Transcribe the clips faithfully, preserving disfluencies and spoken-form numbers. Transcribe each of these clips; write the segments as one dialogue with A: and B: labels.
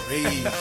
A: Breeze. Here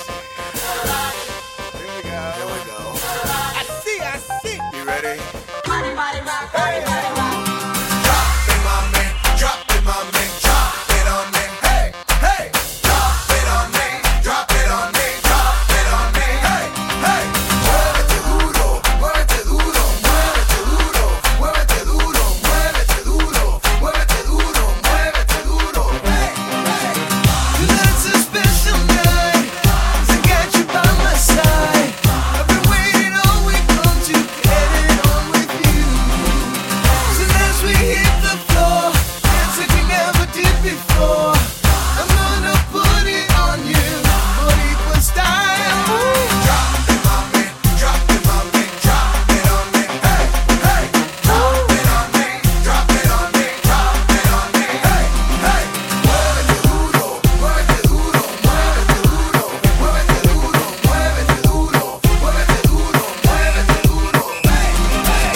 A: we go. Here we go. I see, I see. You ready?
B: Body, body, rock, body, body, rock.
A: Drop it, my man. Drop it, my man. Drop it on me. Hey, hey. Drop it on me. Drop it on me. Drop it on me. Hey, hey. Muévete duro, muévete duro, muévete duro, muévete duro, muévete duro, muévete duro, muévete duro. Hey, hey.
C: Tonight's a special night. I got you by my side. I've been waiting all week long to get it on with you. So as we hit the floor, dance like we never did before. I'm gonna put it on you, but equal style.
A: Drop it, my man. Drop it, my man. Drop it on me. Hey, hey. Drop it on me. Drop it on me. Drop it on me. Hey, hey. Muévete duro, muévete duro, muévete duro, muévete duro, muévete duro, muévete duro, muévete duro. Hey, hey.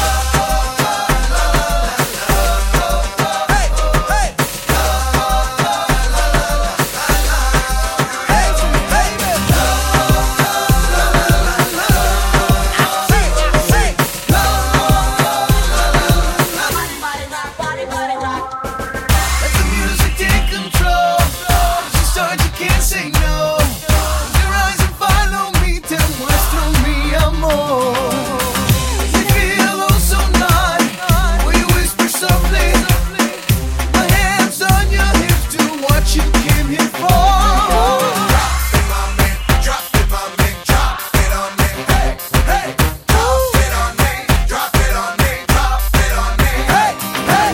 B: Body, body, rock, body, body, rock.
C: Let the music take control. She starts, you can't say no. Close your eyes and follow me. Te muestro mi amor. You feel oh so naughty. Will you whisper softly? My hands on your hips. Do what you came here for.
A: Drop it, my man. Drop it, my man. Drop it on me. Hey, hey. Drop it on me. Drop it on me. Drop it on me. Hey, hey.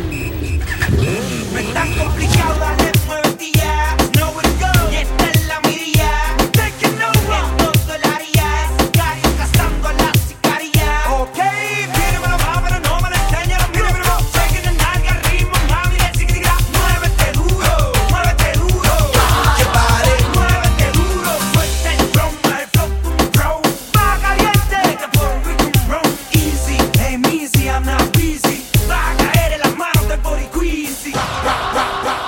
D: No es tan complicado, dale, muévete ya. Know where to go, y esta es la mirilla. Taking over, en todo el área. Sicario cazando a la sicaria. Ok, pídemelo más, pero no me lo enseñes. Míramelo, chequen el nalga, ritmo, mami, le sigue, sigue. Muévete duro, muévete duro. Que pare, muévete duro. Suelta el drum, el flow, un pro. Va caliente, te pongo y un ron. Easy, hey, easy, I'm not busy. Va a caer en las manos del boricuisi.
A: Drop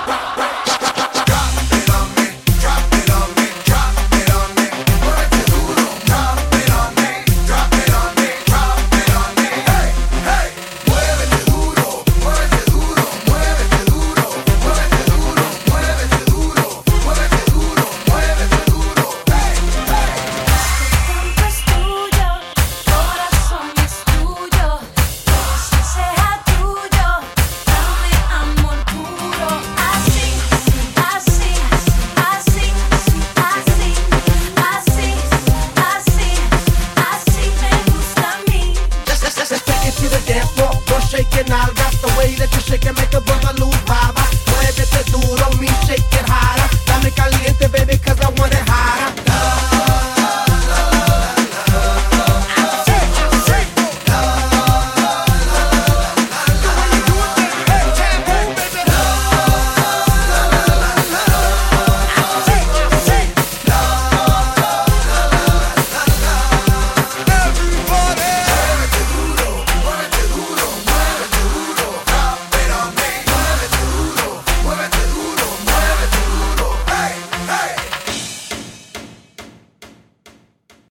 A: it on me, drop it on me, drop it on me. Muévete duro, drop it on me, drop it on me, drop it on me. Hey, hey. Muévete duro, muévete duro, muévete duro, muévete duro, muévete duro, muévete duro, muévete duro. Hey, hey.
E: Tiempo es tuyo, corazón es tuyo, que sea tuyo, dame amor puro, así, así, así, así, así, así, así me gusta a mí.
F: Let's, let's, let's take it to the dance floor. Go shake your nalgas. The way that you shake it make a brother lose